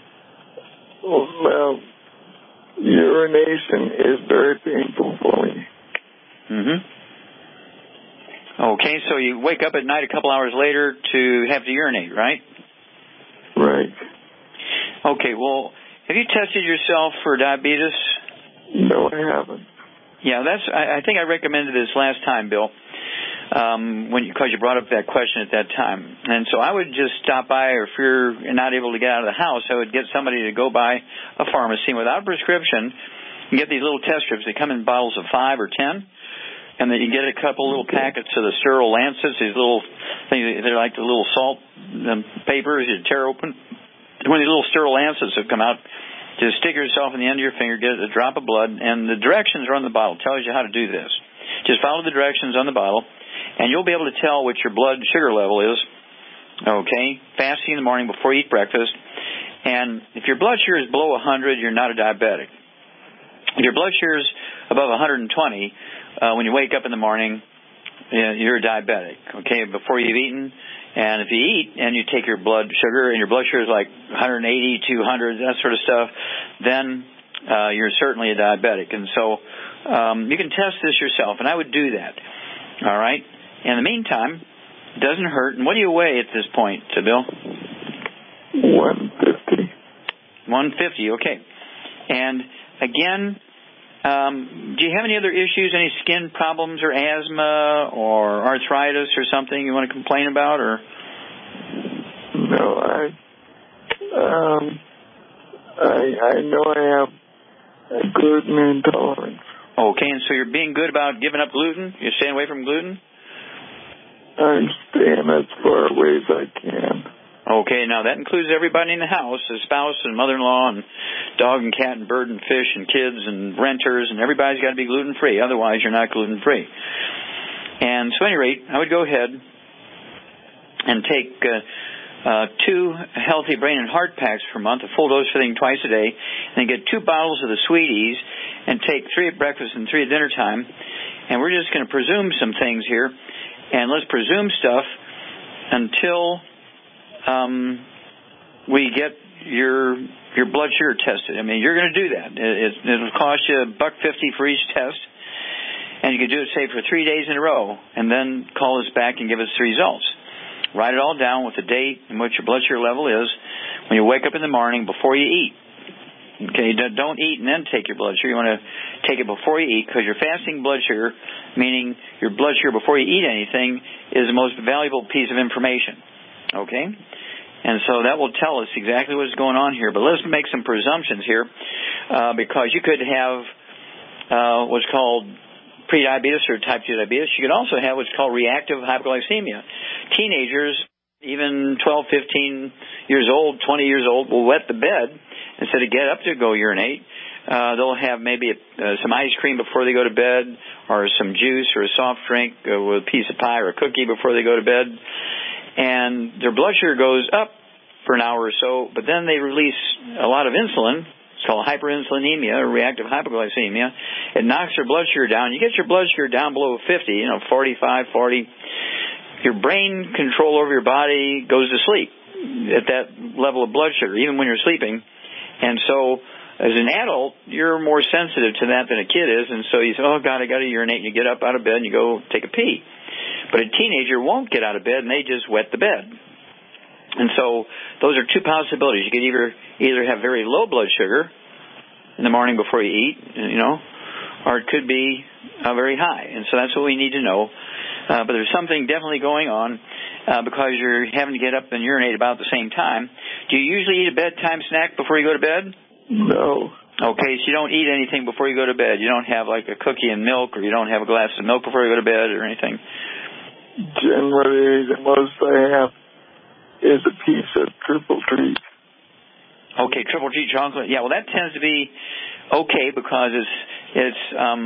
urination is very painful for me. Mm-hmm. Okay, so you wake up at night a couple hours later to have to urinate, right? Right. Okay, well, have you tested yourself for diabetes? No, I haven't. Yeah, I think I recommended this last time, Bill, because you brought up that question at that time. And so I would just stop by, or if you're not able to get out of the house, I would get somebody to go by a pharmacy without a prescription and get these little test strips. They come in bottles of 5 or 10. And then you get a couple little packets of the sterile lancets, these little things, they're like the little salt papers you tear open. When these little sterile lancets have come out, just stick yourself in the end of your finger, get a drop of blood, and the directions are on the bottle. It tells you how to do this. Just follow the directions on the bottle, and you'll be able to tell what your blood sugar level is, okay, fasting in the morning before you eat breakfast. And if your blood sugar is below 100, you're not a diabetic. If your blood sugar is above 120, when you wake up in the morning, you're a diabetic, okay, before you've eaten. And if you eat and you take your blood sugar, and your blood sugar is like 180, 200, that sort of stuff, then you're certainly a diabetic. And so you can test this yourself, and I would do that, all right? In the meantime, it doesn't hurt. And what do you weigh at this point, Bill? 150. 150, okay. And again, do you have any other issues, any skin problems or asthma or arthritis or something you want to complain about? Or no, I know I have a gluten intolerance. Okay, and so you're being good about giving up gluten? You're staying away from gluten? I'm staying as far away as I can. Okay, now that includes everybody in the house, the spouse and mother-in-law and dog and cat and bird and fish and kids and renters, and everybody's got to be gluten-free. Otherwise, you're not gluten-free. And so at any rate, I would go ahead and take 2 healthy brain and heart packs per month, a full dose thing twice a day, and then get 2 bottles of the Sweeties and take 3 at breakfast and 3 at dinner time. And we're just going to presume some things here. And let's presume stuff until we get your blood sugar tested. I mean, you're going to do that. It'll cost you $1.50 for each test, and you can do it, say, for 3 days in a row, and then call us back and give us the results. Write it all down with the date and what your blood sugar level is when you wake up in the morning before you eat. Okay, don't eat and then take your blood sugar. You want to take it before you eat, because your fasting blood sugar, meaning your blood sugar before you eat anything, is the most valuable piece of information. Okay? And so that will tell us exactly what's going on here. But let's make some presumptions here, because you could have what's called prediabetes or type 2 diabetes. You could also have what's called reactive hypoglycemia. Teenagers, even 12, 15 years old, 20 years old, will wet the bed instead of get up to go urinate. They'll have maybe some ice cream before they go to bed, or some juice or a soft drink with a piece of pie or a cookie before they go to bed. And their blood sugar goes up for an hour or so, but then they release a lot of insulin. It's called hyperinsulinemia or reactive hypoglycemia. It knocks their blood sugar down. You get your blood sugar down below 50, 45, 40. Your brain control over your body goes to sleep at that level of blood sugar, even when you're sleeping. And so as an adult, you're more sensitive to that than a kid is. And so you say, oh, God, I got to urinate. And you get up out of bed and you go take a pee. But a teenager won't get out of bed, and they just wet the bed. And so those are 2 possibilities. You could either have very low blood sugar in the morning before you eat, or it could be very high. And so that's what we need to know. But there's something definitely going on because you're having to get up and urinate about the same time. Do you usually eat a bedtime snack before you go to bed? No. Okay, so you don't eat anything before you go to bed. You don't have like a cookie and milk, or you don't have a glass of milk before you go to bed or anything? Generally, the most I have is a piece of Triple Treat. Okay, Triple Treat chocolate. Yeah, well, that tends to be okay because it's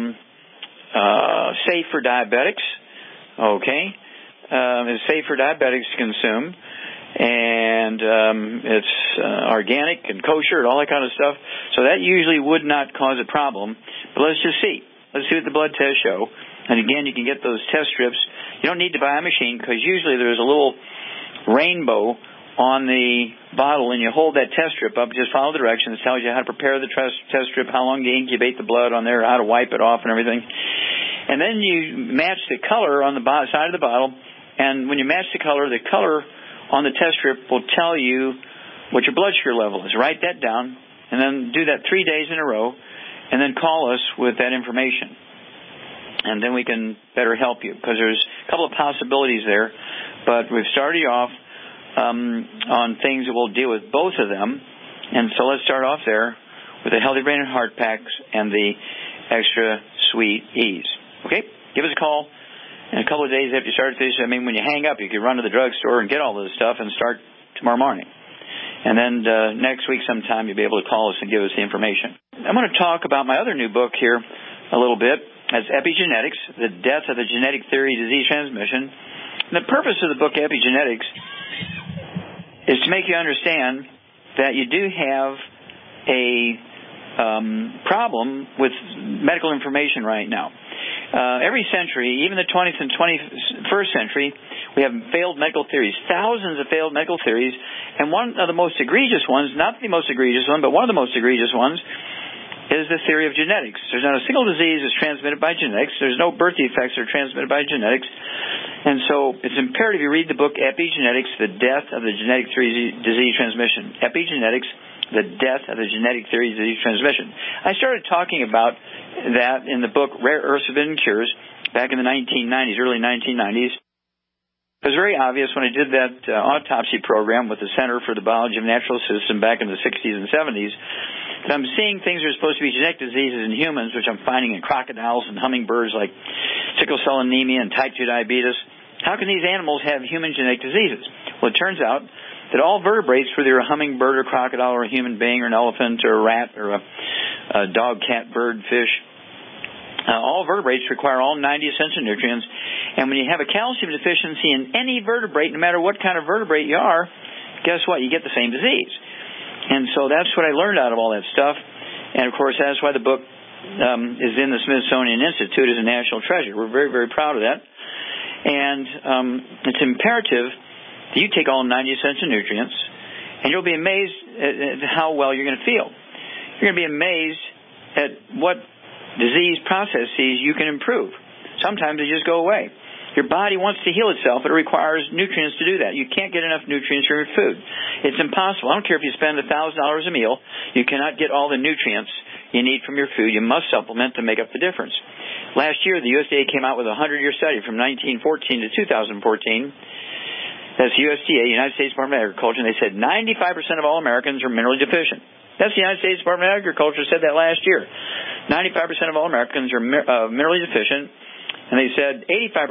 safe for diabetics. Okay, it's safe for diabetics to consume, and it's organic and kosher and all that kind of stuff. So that usually would not cause a problem. But let's just see. Let's see what the blood tests show. And again, you can get those test strips. You don't need to buy a machine because usually there's a little rainbow on the bottle, and you hold that test strip up, just follow the directions. It tells you how to prepare the test strip, how long to incubate the blood on there, how to wipe it off and everything. And then you match the color on the side of the bottle, and when you match the color on the test strip will tell you what your blood sugar level is. Write that down, and then do that 3 days in a row, and then call us with that information. And then we can better help you, because there's a couple of possibilities there. But we've started you off on things that will deal with both of them. And so let's start off there with the Healthy Brain and Heart Packs and the Extra Sweet Ease. Okay? Give us a call. In a couple of days after you start this, when you hang up, you can run to the drugstore and get all this stuff and start tomorrow morning. And then next week sometime you'll be able to call us and give us the information. I'm going to talk about my other new book here a little bit. It's Epigenetics, The Death of the Genetic Theory of Disease Transmission. And the purpose of the book Epigenetics is to make you understand that you do have a problem with medical information right now. Every century, even the 20th and 21st century, we have failed medical theories, thousands of failed medical theories, and one of the most egregious ones, not the most egregious one, but one of the most egregious ones, is the theory of genetics. There's not a single disease that's transmitted by genetics. There's no birth defects that are transmitted by genetics. And so it's imperative you read the book Epigenetics, The Death of the Genetic Theory of Disease Transmission. Epigenetics, The Death of the Genetic Theory of Disease Transmission. I started talking about that in the book Rare Earths, Forbidden Cures back in the 1990s, early 1990s. It was very obvious when I did that autopsy program with the Center for the Biology of the Natural System back in the 60s and 70s that I'm seeing things that are supposed to be genetic diseases in humans, which I'm finding in crocodiles and hummingbirds like sickle cell anemia and type 2 diabetes. How can these animals have human genetic diseases? Well, it turns out that all vertebrates, whether you're a hummingbird or crocodile or a human being or an elephant or a rat or a dog, cat, bird, fish, all vertebrates require all 90 essential nutrients. And when you have a calcium deficiency in any vertebrate, no matter what kind of vertebrate you are, guess what? You get the same disease. And so that's what I learned out of all that stuff. And, of course, that's why the book is in the Smithsonian Institute as a national treasure. We're very, very proud of that. And it's imperative that you take all 90 essential nutrients, and you'll be amazed at how well you're going to feel. You're going to be amazed at what disease processes you can improve. Sometimes they just go away. Your body wants to heal itself, but it requires nutrients to do that. You can't get enough nutrients from your food. It's impossible. I don't care if you spend $1,000 a meal. You cannot get all the nutrients you need from your food. You must supplement to make up the difference. Last year, the USDA came out with a 100-year study from 1914 to 2014. That's USDA, United States Department of Agriculture, and they said 95% of all Americans are minerally deficient. That's the United States Department of Agriculture said that last year. 95% of all Americans are minerally deficient. And they said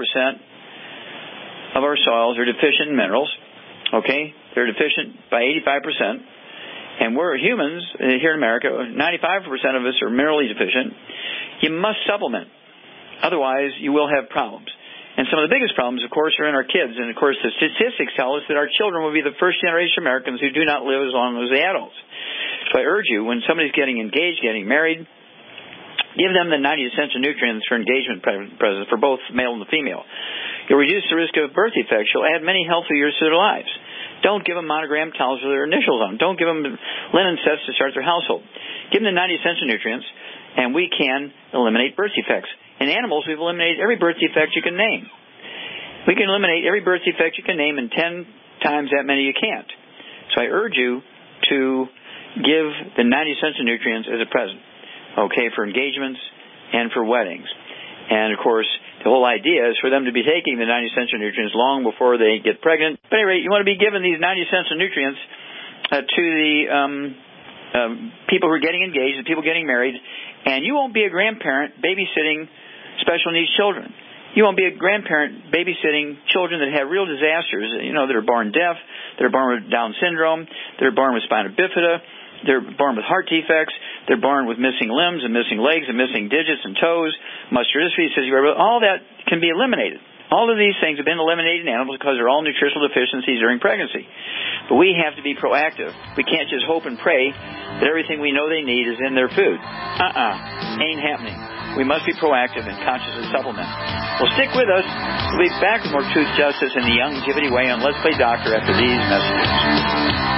85% of our soils are deficient in minerals. Okay? They're deficient by 85%. And we're humans here in America, 95% of us are minerally deficient. You must supplement. Otherwise, you will have problems. And some of the biggest problems, of course, are in our kids. And, of course, the statistics tell us that our children will be the first generation Americans who do not live as long as the adults. So I urge you, when somebody's getting engaged, getting married, give them the 90 essential nutrients for engagement present for both male and the female. You'll reduce the risk of birth defects. You'll add many healthy years to their lives. Don't give them monogram towels with their initials on. Don't give them linen sets to start their household. Give them the 90 essential nutrients, and we can eliminate birth defects. In animals, we've eliminated every birth defect you can name. We can eliminate every birth defect you can name, and 10 times that many you can't. So I urge you to give the 90 essential nutrients as a present. Okay, for engagements and for weddings. And, of course, the whole idea is for them to be taking the 90 essential nutrients long before they get pregnant. But at any rate, you want to be giving these 90 essential nutrients to the people who are getting engaged, the people getting married, and you won't be a grandparent babysitting special needs children. You won't be a grandparent babysitting children that have real disasters, that are born deaf, that are born with Down syndrome, that are born with spina bifida, they're born with heart defects. They're born with missing limbs and missing legs and missing digits and toes. Muscular dystrophy, all that can be eliminated. All of these things have been eliminated in animals because they're all nutritional deficiencies during pregnancy. But we have to be proactive. We can't just hope and pray that everything we know they need is in their food. Ain't happening. We must be proactive and consciously supplement. Well, stick with us. We'll be back with more Truth, Justice, and the Youngevity Way on Let's Play Doctor after these messages.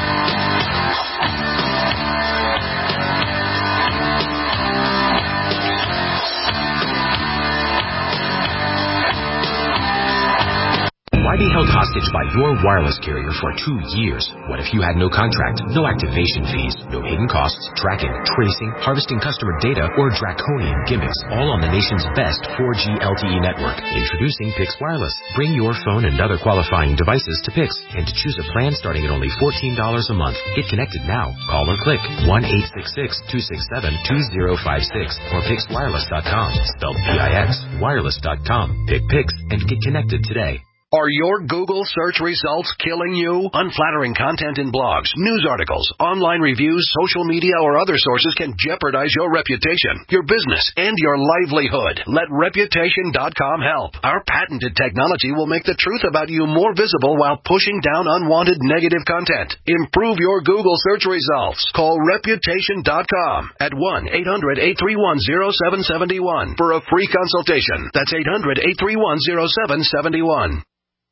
Why be held hostage by your wireless carrier for 2 years? What if you had no contract, no activation fees, no hidden costs, tracking, tracing, harvesting customer data, or draconian gimmicks, all on the nation's best 4G LTE network? Introducing Pix Wireless. Bring your phone and other qualifying devices to Pix and to choose a plan starting at only $14 a month. Get connected now. Call or click 1-866-267-2056 or PixWireless.com. Spelled P-I-X. Wireless.com. Pick Pix and get connected today. Are your Google search results killing you? Unflattering content in blogs, news articles, online reviews, social media, or other sources can jeopardize your reputation, your business, and your livelihood. Let Reputation.com help. Our patented technology will make the truth about you more visible while pushing down unwanted negative content. Improve your Google search results. Call Reputation.com at 1-800-831-0771 for a free consultation. That's 800-831-0771.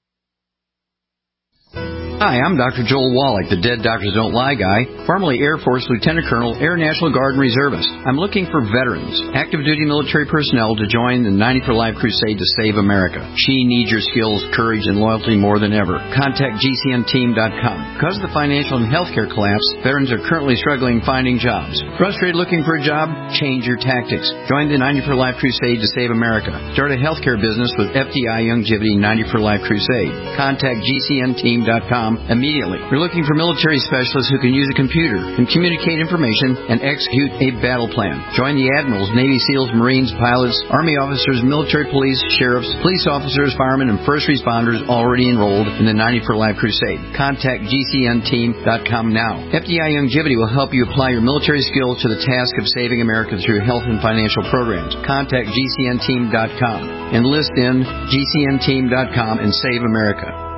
Hi, I'm Dr. Joel Wallach, the Dead Doctors Don't Lie guy, formerly Air Force Lieutenant Colonel, Air National Guard and Reservist. I'm looking for veterans, active duty military personnel to join the 90 for Life crusade to save America. She needs your skills, courage, and loyalty more than ever. Contact GCNteam.com. Because of the financial and healthcare collapse, veterans are currently struggling finding jobs. Frustrated looking for a job? Change your tactics. Join the 90 for Life crusade to save America. Start a healthcare business with FDI Youngevity 90 for Life crusade. Contact GCNteam.com immediately. We're looking for military specialists who can use a computer and communicate information and execute a battle plan. Join the admirals, Navy SEALs, Marines, pilots, Army officers, military police, sheriffs, police officers, firemen, and first responders already enrolled in the 90 for Life crusade. Contact GCNteam.com now. FDI Youngevity will help you apply your military skills to the task of saving America through health and financial programs. Contact GCNteam.com. Enlist in GCNteam.com and save America.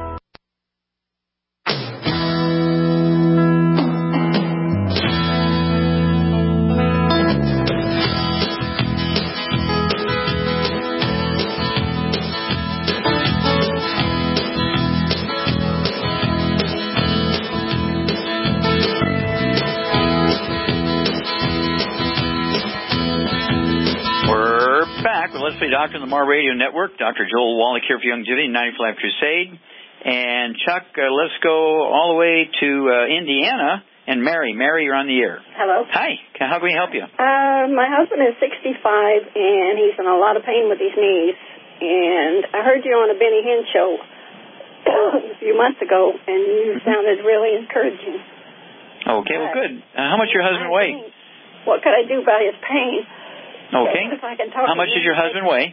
Doctor on the Mar Radio Network. Dr. Joel Wallach here for Youngevity, 90 for Life Crusade. And Chuck, let's go all the way to Indiana. And Mary, you're on the air. Hello. Hi. How can we help you? My husband is 65, and he's in a lot of pain with his knees. And I heard you on a Benny Hinn show a few months ago, and you sounded really encouraging. Okay, well, good. How much your husband weigh? What could I do about his pain? Okay. If I can talk How much does your husband weigh?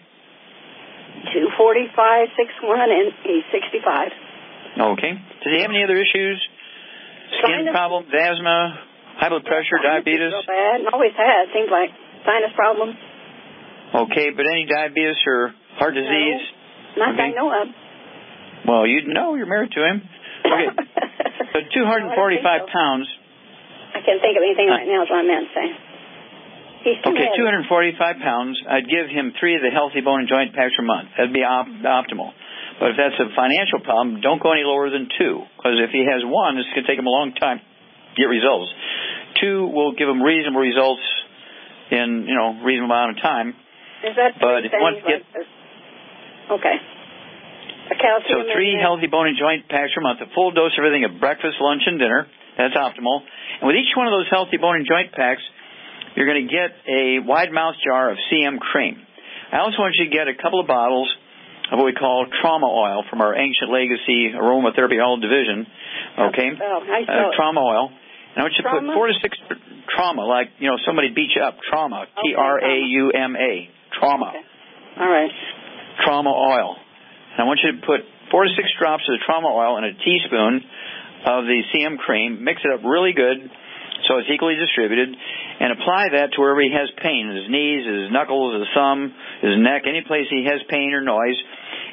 245, 6'1", and he's 65. Okay. Does he have any other issues? Skin problems, asthma, high blood pressure, diabetes? So bad, and always had. Seems like sinus problems. Okay, but any diabetes or heart disease? No, not that I know of. Well, you'd know. You're married to him. Okay. So 245 pounds. I can't think of anything right now is what I meant to say. Okay, 245 pounds. I'd give him 3 of the Healthy Bone and Joint Packs per month. That'd be optimal. But if that's a financial problem, don't go any lower than 2. Because if he has 1, it's going to take him a long time to get results. 2 will give him reasonable results in, reasonable amount of time. Is that but if he wants to get... Okay. A calcium so 3 Healthy Bone and Joint Packs per month. A full dose of everything at breakfast, lunch, and dinner. That's optimal. And with each one of those Healthy Bone and Joint Packs, you're going to get a wide mouth jar of CM cream. I also want you to get a couple of bottles of what we call trauma oil from our Ancient Legacy Aromatherapy Oil Division. Okay? Trauma oil. And I want you to put 4 to 6 trauma, like, somebody beat you up. Trauma. Trauma. Trauma. Okay. All right. Trauma oil. And I want you to put 4 to 6 drops of the trauma oil in a teaspoon of the CM cream. Mix it up really good so it's equally distributed, and apply that to wherever he has pain, his knees, his knuckles, his thumb, his neck, any place he has pain or noise.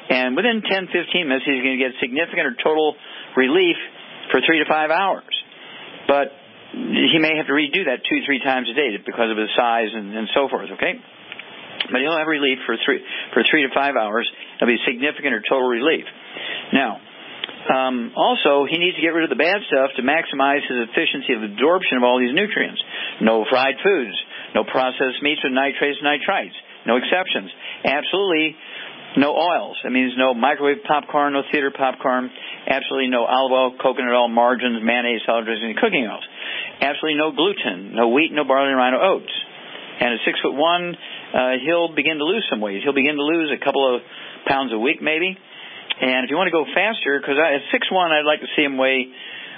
And within 10, 15 minutes, he's going to get significant or total relief for 3 to 5 hours. But he may have to redo that 2-3 times a day because of his size and so forth, okay? But he'll have relief for 3 to 5 hours. It'll be significant or total relief. Now, also, he needs to get rid of the bad stuff to maximize his efficiency of absorption of all these nutrients. No fried foods, no processed meats with nitrates and nitrites, no exceptions. Absolutely no oils. That means no microwave popcorn, no theater popcorn. Absolutely no olive oil, coconut oil, margarines, mayonnaise, salad dressing, and cooking oils. Absolutely no gluten, no wheat, no barley, no oats. And at 6'1", he'll begin to lose some weight. He'll begin to lose a couple of pounds a week, maybe. And if you want to go faster, because at 6'1", I'd like to see him weigh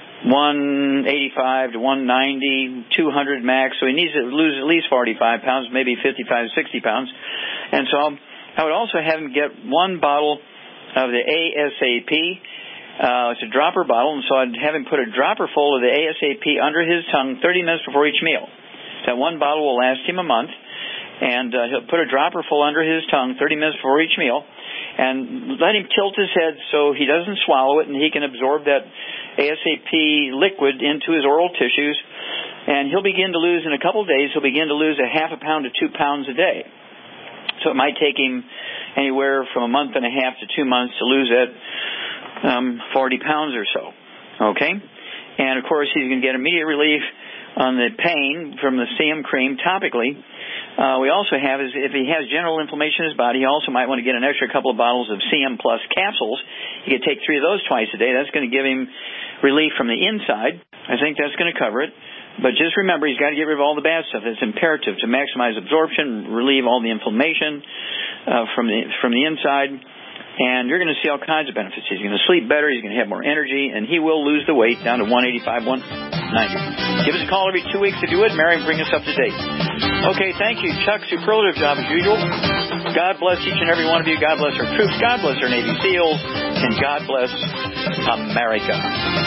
185 to 190, 200 max. So he needs to lose at least 45 pounds, maybe 55, 60 pounds. And so I would also have him get 1 bottle of the ASAP. It's a dropper bottle, and so I'd have him put a dropper full of the ASAP under his tongue 30 minutes before each meal. That 1 bottle will last him a month, and he'll put a dropper full under his tongue 30 minutes before each meal, and let him tilt his head so he doesn't swallow it, and he can absorb that ASAP liquid into his oral tissues, and he'll begin to lose, in a couple of days, he'll begin to lose a half a pound to 2 pounds a day. So it might take him anywhere from a month and a half to 2 months to lose that 40 pounds or so. Okay? And, of course, he's going to get immediate relief on the pain from the CM cream topically. We also have, if he has general inflammation in his body, he also might want to get an extra couple of bottles of CM Plus capsules. He could take 3 of those twice a day. That's going to give him relief from the inside. I think that's going to cover it. But just remember, he's got to get rid of all the bad stuff. It's imperative to maximize absorption, relieve all the inflammation from the inside. And you're going to see all kinds of benefits. He's going to sleep better. He's going to have more energy. And he will lose the weight down to 185, 190. Give us a call every 2 weeks if you would. Mary, bring us up to date. Okay, thank you, Chuck. Superlative job as usual. God bless each and every one of you. God bless our troops. God bless our Navy SEALs. And God bless America.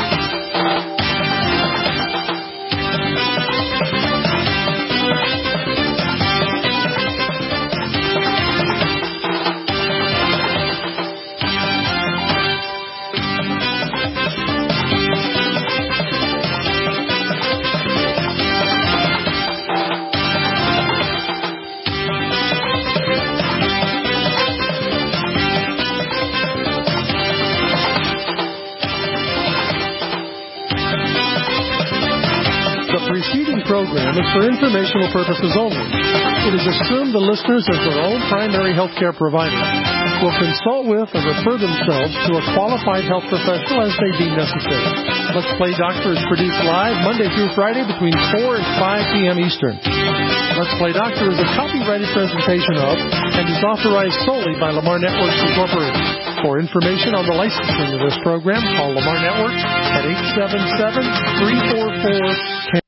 Program is for informational purposes only. It is assumed the listeners, as their own primary health care provider, will consult with or refer themselves to a qualified health professional as they deem necessary. Let's Play Doctor is produced live Monday through Friday between 4 and 5 p.m. Eastern. Let's Play Doctor is a copyrighted presentation of and is authorized solely by Lamar Networks Incorporated. For information on the licensing of this program, call Lamar Networks at 877-344-10.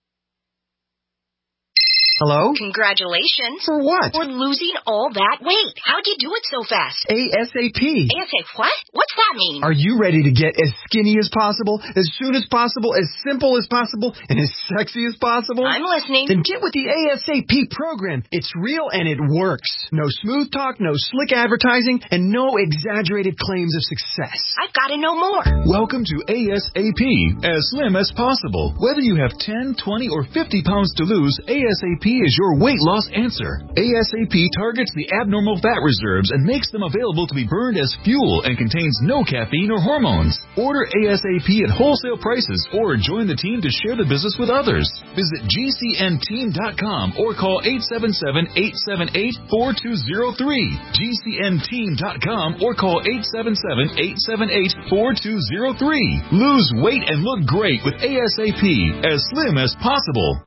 Hello? Congratulations. For what? For losing all that weight. How'd you do it so fast? ASAP. ASAP what? What's that mean? Are you ready to get as skinny as possible, as soon as possible, as simple as possible, and as sexy as possible? I'm listening. Then get with the ASAP program. It's real and it works. No smooth talk, no slick advertising, and no exaggerated claims of success. I've got to know more. Welcome to ASAP, as slim as possible. Whether you have 10, 20, or 50 pounds to lose, ASAP is your weight loss answer. ASAP targets the abnormal fat reserves and makes them available to be burned as fuel and contains no caffeine or hormones. Order ASAP at wholesale prices or join the team to share the business with others. Visit GCNteam.com or call 877-878-4203. GCNteam.com or call 877-878-4203. Lose weight and look great with ASAP, as slim as possible.